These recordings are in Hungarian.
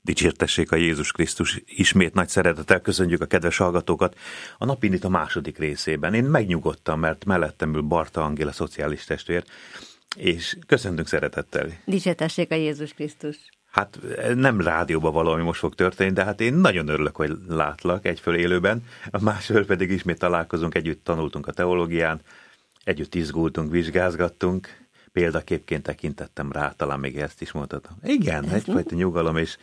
Dicsértessék a Jézus Krisztus, ismét nagy szeretettel köszönjük a kedves hallgatókat a Napindít második részében. Én megnyugodtam, mert mellettem ül Barta Angéla, szociális testvér, és köszöntünk szeretettel. Dicsértessék a Jézus Krisztus. Hát nem rádióban valami most fog történni, de hát én nagyon örülök, hogy látlak egyföl élőben, a másföl pedig ismét találkozunk, együtt tanultunk a teológián, együtt izgultunk, vizsgázgattunk, példaképként tekintettem rá, talán még ezt is mondhatom. Igen, egyfajta nyugalom, és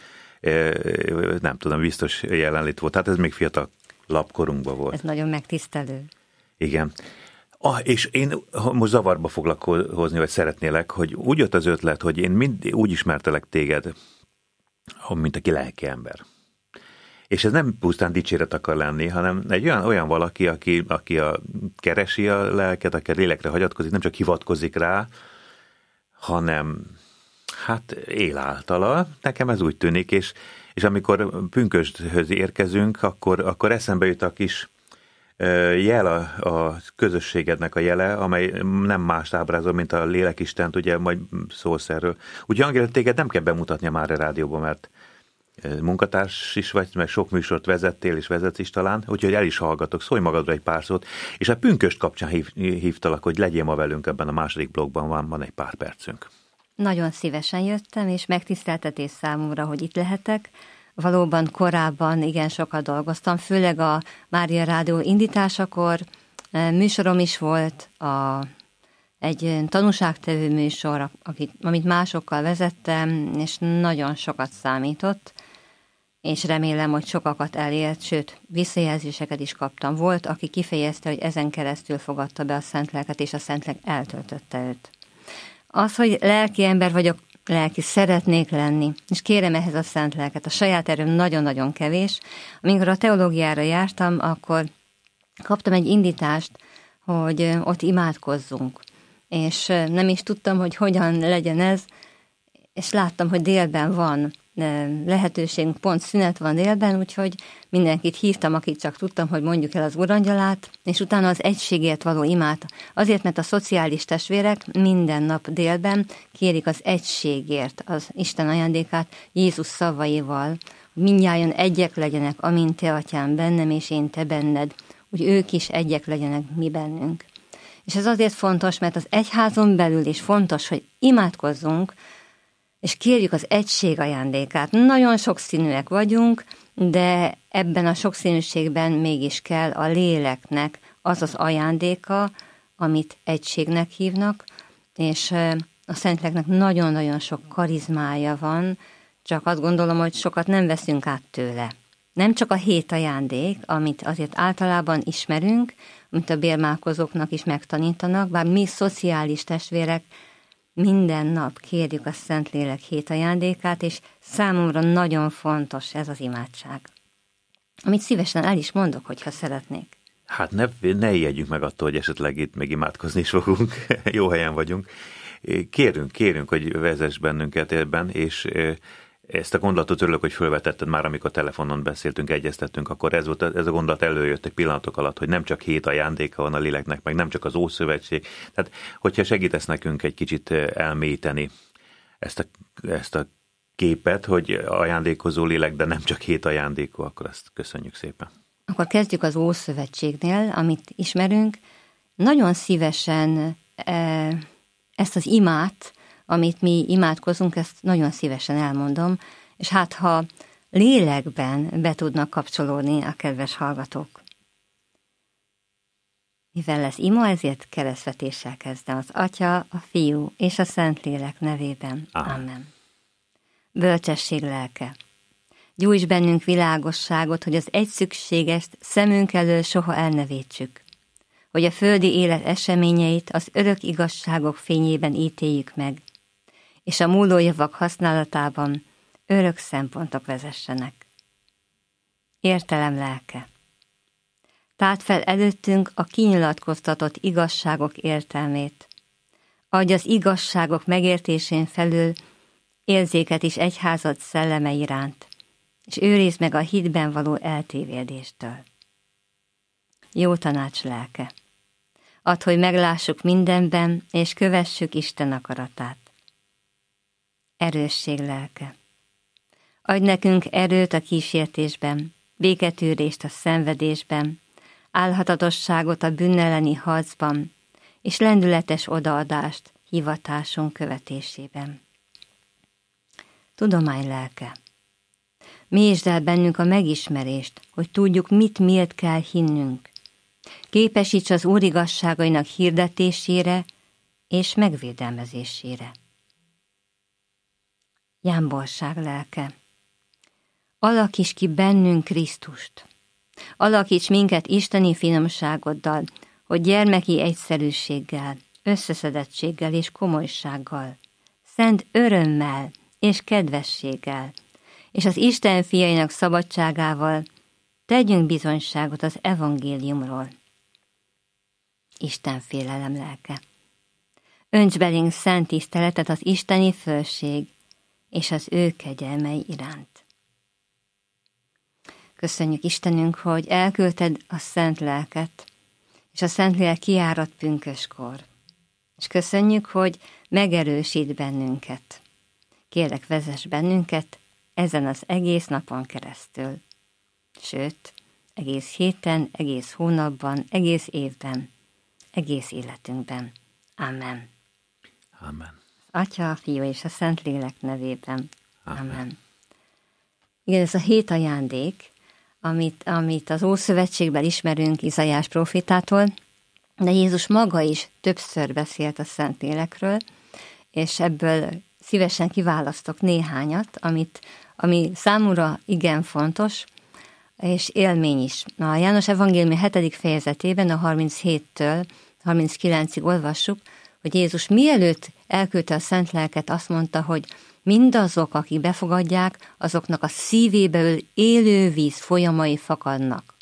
nem tudom, biztos jelenlét volt. Hát ez még fiatal lapkorunkban volt. Ez nagyon megtisztelő. Igen. És én most zavarba foglak hozni, vagy szeretnélek, hogy úgy jött az ötlet, hogy én mindig úgy ismertelek téged, mint aki lelki ember. És ez nem pusztán dicséret akar lenni, hanem egy olyan valaki, aki keresi a lelket, aki a lélekre hagyatkozik, nem csak hivatkozik rá, hanem hát él általa. Nekem ez úgy tűnik, és amikor pünkösdhöz érkezünk, akkor eszembe jut a kis jel a közösségednek a jele, amely nem más ábrázol, mint a Lélekistent, ugye majd szólsz erről. Ugye Angéla, téged nem kell bemutatnia már a rádióban, mert munkatárs is vagy, mert sok műsort vezettél és vezetsz is talán, úgyhogy el is hallgatok, szólj magadra egy pár szót, és a pünkösd kapcsán hívtalak, hogy legyél ma velünk ebben a második blogban, van egy pár percünk. Nagyon szívesen jöttem, és megtiszteltetés számomra, hogy itt lehetek. Valóban korábban igen sokat dolgoztam, főleg a Mária Rádió indításakor műsorom is volt, egy tanúságtevő műsor, amit másokkal vezettem, és nagyon sokat számított, és remélem, hogy sokakat elért, sőt, visszajelzéseket is kaptam. Volt, aki kifejezte, hogy ezen keresztül fogadta be a Szent Lelket, és a Szent Lélek eltöltötte őt. Az, hogy lelki ember vagyok, lelki szeretnék lenni, és kérem ehhez a Szent Lelket. A saját erőm nagyon-nagyon kevés. Amikor a teológiára jártam, akkor kaptam egy indítást, hogy ott imádkozzunk. És nem is tudtam, hogy hogyan legyen ez, és láttam, hogy délben van lehetőségünk, pont szünet van délben, úgyhogy mindenkit hívtam, akit csak tudtam, hogy mondjuk el az Urangyalát, és utána az egységért való imát. Azért, mert a szociális testvérek minden nap délben kérik az egységért az Isten ajándékát Jézus szavaival, hogy mindnyájan egyek legyenek, amint te, Atyám, bennem, és én te benned, hogy ők is egyek legyenek mi bennünk. És ez azért fontos, mert az egyházon belül is fontos, hogy imádkozzunk, és kérjük az egység ajándékát. Nagyon sokszínűek vagyunk, de ebben a sokszínűségben mégis kell a léleknek az az ajándéka, amit egységnek hívnak, és a Szentléleknek nagyon-nagyon sok karizmája van, csak azt gondolom, hogy sokat nem veszünk át tőle. Nem csak a 7 ajándék, amit azért általában ismerünk, amit a bérmálkozóknak is megtanítanak, bár mi szociális testvérek minden nap kérjük a Szentlélek 7 ajándékát, és számomra nagyon fontos ez az imádság. Amit szívesen el is mondok, hogyha szeretnék. Hát ne ijedjünk meg attól, hogy esetleg itt még imádkozni is fogunk. Jó helyen vagyunk. Kérünk, hogy vezess bennünket ebben, és ezt a gondolatot örülök, hogy felvetetted már, amikor telefonon beszéltünk, egyeztettünk, akkor ez a gondolat előjött egy pillanatok alatt, hogy nem csak 7 ajándéka van a léleknek, meg nem csak az Ószövetség. Tehát, hogyha segítesz nekünk egy kicsit elmélyíteni ezt a képet, hogy ajándékozó lélek, de nem csak 7 ajándékú, akkor ezt köszönjük szépen. Akkor kezdjük az Ószövetségnél, amit ismerünk. Nagyon szívesen ezt az imát, amit mi imádkozunk, ezt nagyon szívesen elmondom, és hát ha lélekben be tudnak kapcsolódni a kedves hallgatók. Mivel lesz ima, ezért keresztvetéssel kezdem. Az Atya, a Fiú és a Szentlélek nevében. Amen. Bölcsesség lelke. Gyújts bennünk világosságot, hogy az egy szükségest szemünk elől soha el ne vétsük, hogy a földi élet eseményeit az örök igazságok fényében ítéljük meg, és a múló javak használatában örök szempontok vezessenek. Értelem lelke. Táld fel előttünk a kinyilatkoztatott igazságok értelmét. Adj az igazságok megértésén felül érzéket is egyházad szelleme iránt, és őrizd meg a hitben való eltévédéstől. Jó tanács lelke. Add, hogy meglássuk mindenben, és kövessük Isten akaratát. Erősség lelke. Adj nekünk erőt a kísértésben, béketűrést a szenvedésben, álhatatosságot a bűn elleni harcban, és lendületes odaadást hivatásunk követésében. Tudomány lelke, mélyesd el bennünk a megismerést, hogy tudjuk, mit miért kell hinnünk. Képesíts az Úr igazságainak hirdetésére és megvédelmezésére. Jámborság lelke, alakíts ki bennünk Krisztust. Alakíts minket isteni finomságoddal, hogy gyermeki egyszerűséggel, összeszedettséggel és komolysággal, szent örömmel és kedvességgel, és az Isten fiainak szabadságával tegyünk bizonyságot az evangéliumról. Isten félelem lelke. Önts belénk szent tiszteletet az isteni fölség és az ő kegyelmei iránt. Köszönjük Istenünk, hogy elküldted a szent lelket, és a Szentlélek kiárat pünköskor. És köszönjük, hogy megerősít bennünket. Kérlek, vezess bennünket ezen az egész napon keresztül. Sőt, egész héten, egész hónapban, egész évben, egész életünkben. Amen. Amen. Atya, a Fiú és a Szentlélek nevében. Amen. Igen, ez a 7 ajándék, amit az Ószövetségben ismerünk Izaiás prófétától, de Jézus maga is többször beszélt a Szentlélekről, és ebből szívesen kiválasztok néhányat, ami számomra igen fontos, és élmény is. A János evangélium 7. fejezetében, a 37-től 39-ig olvassuk, hogy Jézus mielőtt elküldte a szent lelket, azt mondta, hogy mindazok, akik befogadják, azoknak a szívéből élő víz folyamai fakadnak.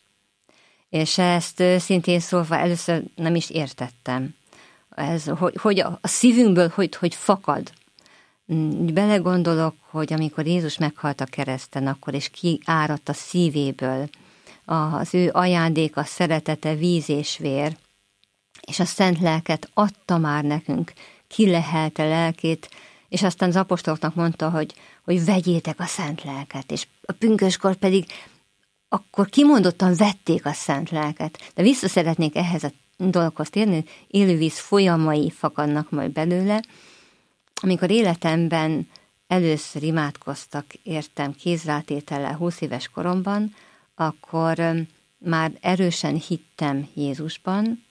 És ezt szintén szólva először nem is értettem. Ez, hogy a szívünkből hogy fakad. Belegondolok, hogy amikor Jézus meghalt a kereszten, akkor és kiáradt a szívéből az ő ajándéka, szeretete, víz és vér, és a szent lelket adta már nekünk, kilehelte lelkét, és aztán az apostoloknak mondta, hogy vegyétek a szent lelket, és a pünköskor pedig akkor kimondottan vették a szent lelket. De vissza szeretnék ehhez a dologhoz térni, élővíz folyamai fakadnak majd belőle. Amikor életemben először imádkoztak, értem kézrátétellel 20 éves koromban, akkor már erősen hittem Jézusban,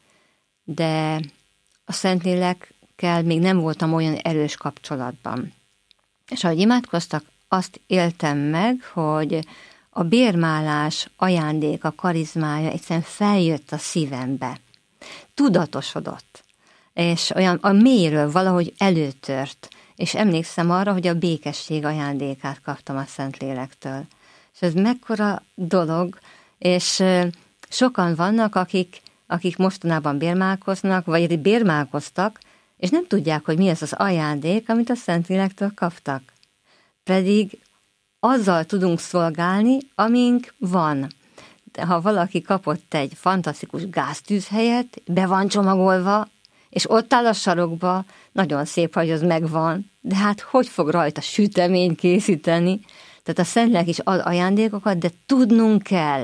de a Szentlélekkel még nem voltam olyan erős kapcsolatban. És ahogy imádkoztak, azt éltem meg, hogy a bérmálás ajándéka, karizmája egyszerűen feljött a szívembe. Tudatosodott, és olyan a mélyről valahogy előtört, és emlékszem arra, hogy a békesség ajándékát kaptam a Szentlélektől. És ez mekkora dolog, és sokan vannak, akik mostanában bérmálkoznak, vagy bérmálkoztak, és nem tudják, hogy mi ez az ajándék, amit a Szentlélektől kaptak. Pedig azzal tudunk szolgálni, amink van. De ha valaki kapott egy fantasztikus gáztűzhelyet, be van csomagolva, és ott áll a sarokba, nagyon szép, hogy az megvan, de hát hogy fog rajta süteményt készíteni? Tehát a Szentlélek is ad ajándékokat, de tudnunk kell,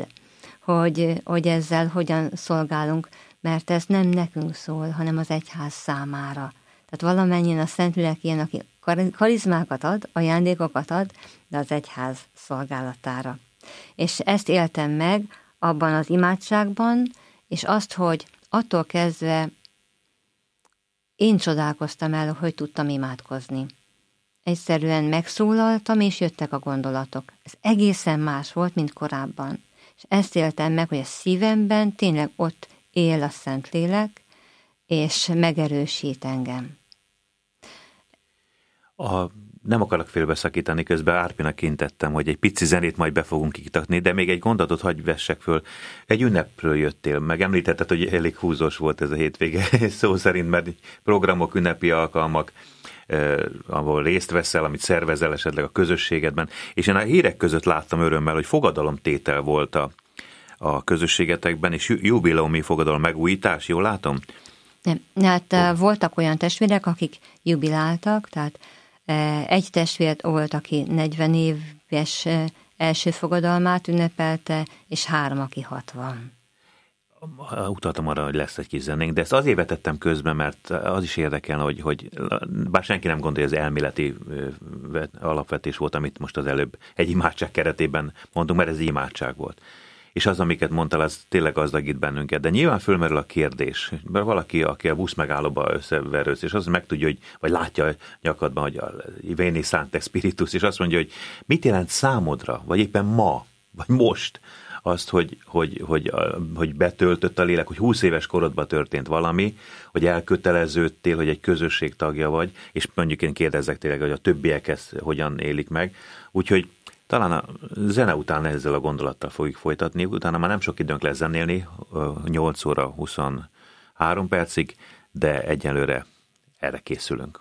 hogy ezzel hogyan szolgálunk, mert ez nem nekünk szól, hanem az egyház számára. Tehát valamennyien a Szentlélek ilyen, aki karizmákat ad, ajándékokat ad, de az egyház szolgálatára. És ezt éltem meg abban az imádságban, és azt, hogy attól kezdve én csodálkoztam el, hogy tudtam imádkozni. Egyszerűen megszólaltam, és jöttek a gondolatok. Ez egészen más volt, mint korábban. És ezt éltem meg, hogy a szívemben tényleg ott él a Szentlélek, és megerősít engem. Nem akarok félbeszakítani, közben Árpinak kintettem, hogy egy pici zenét majd be fogunk iktatni, de még egy gondolatot hagyj vessek föl. Egy ünnepről jöttél, meg említetted, hogy elég húzós volt ez a hétvége, szó szerint, mert programok, ünnepi alkalmak, ahol részt veszel, amit szervezel esetleg a közösségedben, és én a hírek között láttam örömmel, hogy fogadalomtétel volt a közösségetekben, és jubileumi fogadalom megújítás, jól látom? Nem, hát voltak olyan testvérek, akik jubiláltak, tehát egy testvért volt, aki 40 év éves első fogadalmát ünnepelte, és 3, aki 60. Utaltam arra, hogy lesz egy kis zenénk, de ezt azért vetettem közben, mert az is érdekel, hogy bár senki nem gondolja, hogy az elméleti alapvetés volt, amit most az előbb egy imádság keretében mondtunk, mert ez imádság volt. És az, amiket mondtál, az tényleg gazdagít bennünket. De nyilván fölmerül a kérdés, mert valaki, aki a busz megállóba összeverősz, és az megtudja, hogy, vagy látja a nyakadban, hogy a Veni Sancte Spiritus, és azt mondja, hogy mit jelent számodra, vagy éppen ma, vagy most, azt, hogy betöltött a lélek, hogy 20 éves korodban történt valami, hogy elköteleződtél, hogy egy közösség tagja vagy, és mondjuk én kérdezzek tényleg, hogy a többiek ezt hogyan élik meg. Úgyhogy talán a zene után ezzel a gondolattal fogjuk folytatni, utána már nem sok időnk lesz zenélni, 8 óra 23 percig, de egyelőre erre készülünk.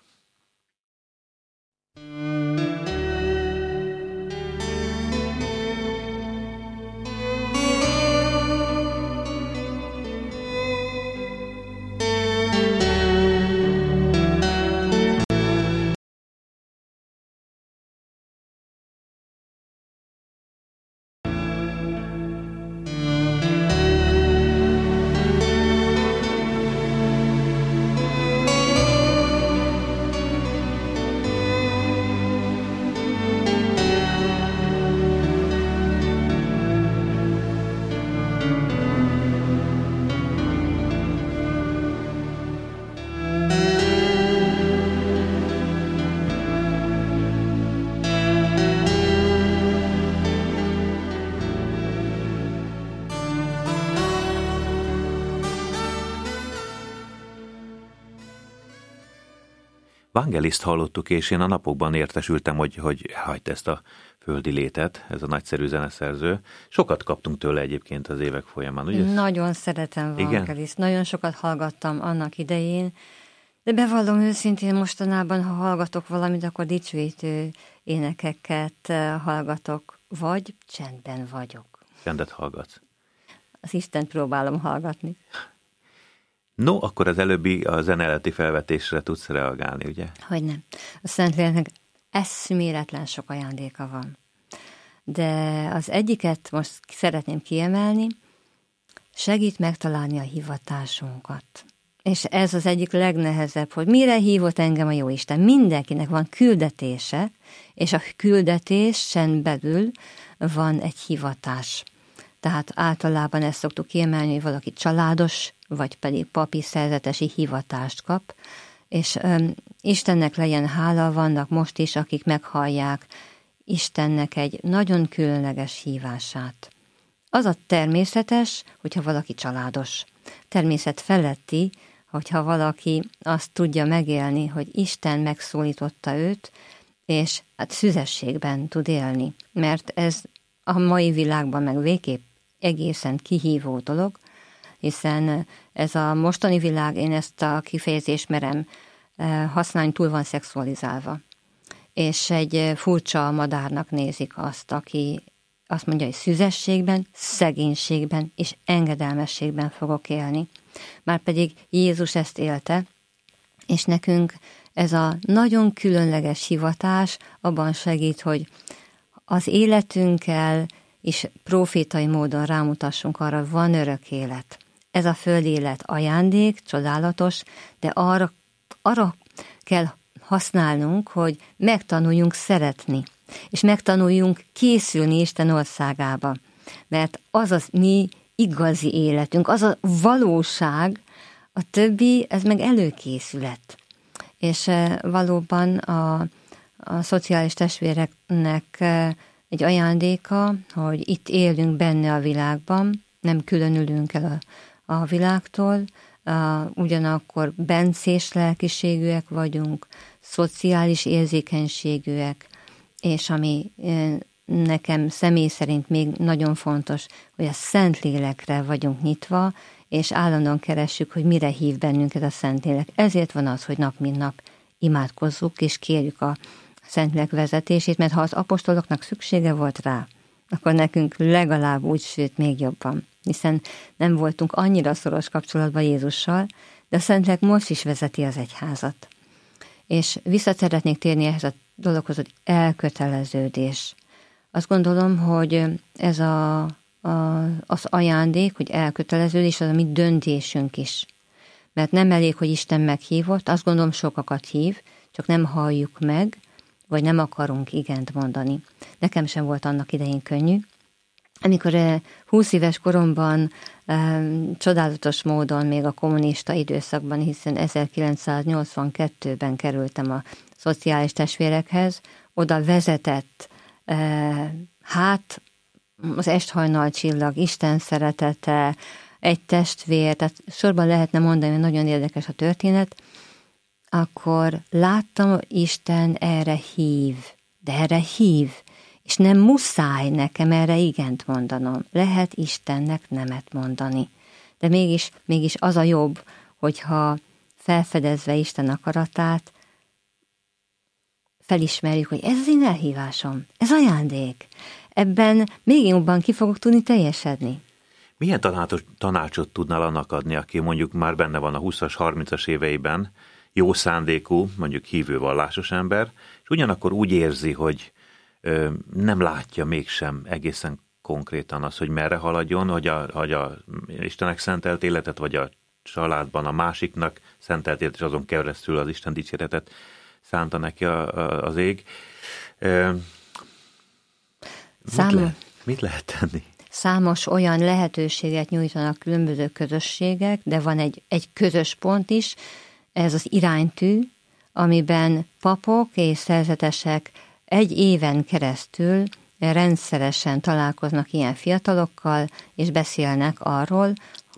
Vangeliszt hallottuk, és én a napokban értesültem, hogy hagyd ezt a földi létet, ez a nagyszerű zeneszerző. Sokat kaptunk tőle egyébként az évek folyamán, ugye? Nagyon szeretem Vangeliszt, nagyon sokat hallgattam annak idején, de bevallom őszintén mostanában, ha hallgatok valamit, akkor dicsőítő énekeket hallgatok, vagy csendben vagyok. Csendet hallgatsz? Az Istent próbálom hallgatni. No, akkor az előbbi a zeneleti felvetésre tudsz reagálni, ugye? Hogy nem. A Szentléleknek eszméletlen sok ajándéka van. De az egyiket most szeretném kiemelni, segít megtalálni a hivatásunkat. És ez az egyik legnehezebb, hogy mire hívott engem a Jóisten. Mindenkinek van küldetése, és a küldetésen belül van egy hivatás. Tehát általában ezt szoktuk kiemelni, hogy valaki családos, vagy pedig papi szerzetesi hivatást kap, és Istennek legyen hála, vannak most is, akik meghallják Istennek egy nagyon különleges hívását. Az a természetes, hogyha valaki családos. Természet feletti, hogyha valaki azt tudja megélni, hogy Isten megszólította őt, és hát szüzességben tud élni. Mert ez a mai világban meg végképp egészen kihívó dolog, hiszen ez a mostani világ, én ezt a kifejezést merem használni, túl van szexualizálva. És egy furcsa madárnak nézik azt, aki azt mondja, hogy szüzességben, szegénységben és engedelmességben fogok élni. Márpedig Jézus ezt élte, és nekünk ez a nagyon különleges hivatás abban segít, hogy az életünkkel és profétai módon rámutassunk arra, hogy van örök élet. Ez a földi élet ajándék, csodálatos, de arra kell használnunk, hogy megtanuljunk szeretni, és megtanuljunk készülni Isten országába. Mert az az mi igazi életünk, az a valóság, a többi, ez meg előkészület. És valóban a szociális testvéreknek egy ajándéka, hogy itt élünk benne a világban, nem különülünk el a világtól, ugyanakkor bencés lelkiségűek vagyunk, szociális érzékenységűek, és ami nekem személy szerint még nagyon fontos, hogy a Szentlélekre vagyunk nyitva, és állandóan keressük, hogy mire hív bennünket a Szentlélek. Ezért van az, hogy nap mint nap imádkozzuk, és kérjük a Szentlélek vezetését, mert ha az apostoloknak szüksége volt rá, akkor nekünk legalább úgy, sőt még jobban. Hiszen nem voltunk annyira szoros kapcsolatban Jézussal, de a Szentlélek most is vezeti az egyházat. És vissza szeretnék térni ehhez a dologhoz, hogy elköteleződés. Azt gondolom, hogy ez az ajándék, hogy elköteleződés, az a mi döntésünk is. Mert nem elég, hogy Isten meghívott, azt gondolom sokakat hív, csak nem halljuk meg, vagy nem akarunk igent mondani. Nekem sem volt annak idején könnyű. Amikor 20 éves koromban csodálatos módon még a kommunista időszakban, hiszen 1982-ben kerültem a szociális testvérekhez, oda vezetett az esthajnal csillag, Isten szeretete, egy testvér, tehát sorban lehetne mondani, hogy nagyon érdekes a történet, akkor láttam, hogy Isten erre hív, és nem muszáj nekem erre igent mondanom. Lehet Istennek nemet mondani. De mégis az a jobb, hogyha felfedezve Isten akaratát, felismerjük, hogy ez az én elhívásom, ez ajándék. Ebben még jobban ki fogok tudni teljesedni. Milyen tanácsot tudnál annak adni, aki mondjuk már benne van a 20-as, 30-as éveiben, jó szándékú, mondjuk hívő vallásos ember, és ugyanakkor úgy érzi, hogy nem látja mégsem egészen konkrétan az, hogy merre haladjon, hogy a Istennek szentelt életet, vagy a családban a másiknak szentelt életet, és azon keresztül az Isten dicséretet szánta neki az ég. Mit lehet tenni? Számos olyan lehetőséget nyújtanak különböző közösségek, de van egy közös pont is, ez az iránytű, amiben papok és szerzetesek egy éven keresztül rendszeresen találkoznak ilyen fiatalokkal, és beszélnek arról,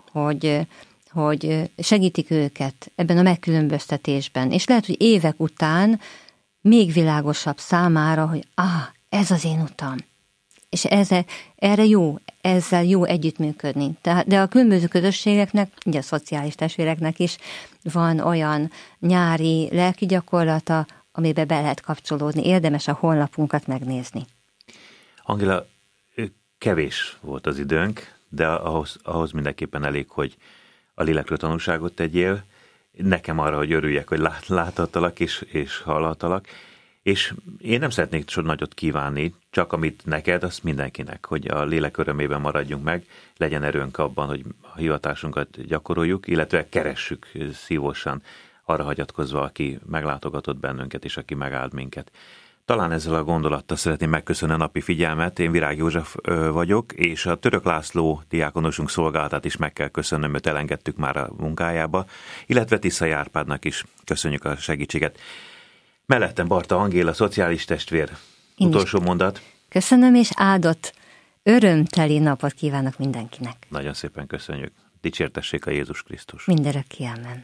hogy segítik őket ebben a megkülönböztetésben. És lehet, hogy évek után még világosabb számára, hogy ez az én utam. És ezzel jó együttműködni. De a különböző közösségeknek, ugye a szociális testvéreknek is van olyan nyári lelki gyakorlata, amiben be lehet kapcsolódni. Érdemes a honlapunkat megnézni. Angéla, kevés volt az időnk, de ahhoz mindenképpen elég, hogy a lélekről tanúságot tegyél. Nekem arra, hogy örüljek, hogy láthattalak és hallhattalak. És én nem szeretnék nagyot kívánni, csak amit neked, azt mindenkinek, hogy a lélek örömében maradjunk meg, legyen erőnk abban, hogy a hivatásunkat gyakoroljuk, illetve keressük szívosan, arra hagyatkozva, aki meglátogatott bennünket, és aki megáld minket. Talán ezzel a gondolattal szeretném megköszönni a napi figyelmet. Én Virág József vagyok, és a Török László diákonusunk szolgálatát is meg kell köszönnöm, mert elengedtük már a munkájába, illetve Tiszai Árpádnak is köszönjük a segítséget. Mellettem Barta Angéla, szociális testvér. Utolsó mondat. Köszönöm, és áldott, örömteli napot kívánok mindenkinek. Nagyon szépen köszönjük. Dicsértessék a Jézus Krisztus. Mindörökké, amen.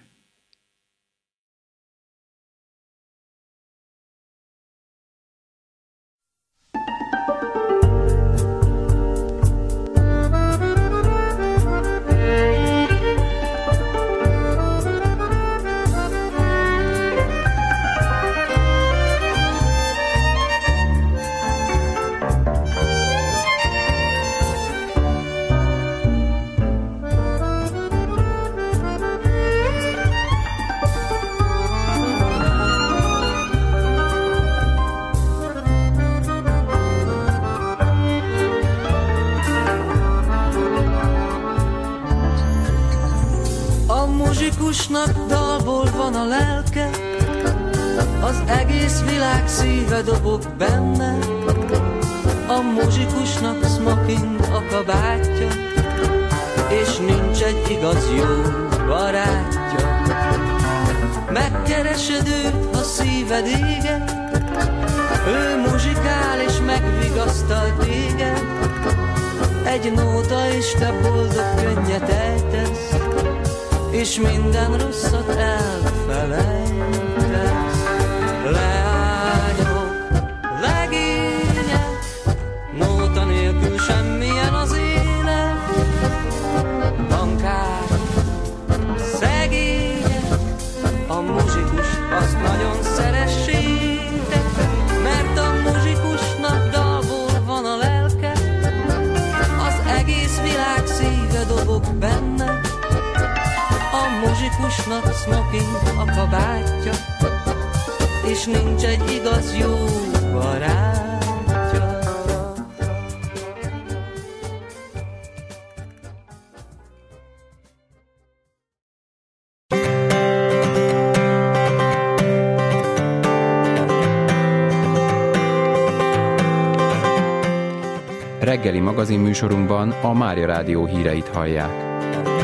Muzsikusnak dalból van a lelke, az egész világ szíve dobog benne. A muzsikusnak smoking a kabátja, és nincs egy igaz jó barátja. Megkeresed őt, ha szíved éget, ő muzsikál és megvigasztal téged. Egy nóta és te boldog könnyet ejtesz, és minden rosszat elfelejtesz. Leányok, legények, nóta nélkül semmilyen az élet. Bankár, szegények, a muzsikus azt nagyon szeressétek, mert a muzsikusnak dalból van a lelke, az egész világ szíve dobog benne. A muzsikusnak smoking a kabátja, és nincs egy igaz jó barátja. Reggeli magazinműsorunkban a Mária Rádió híreit hallják.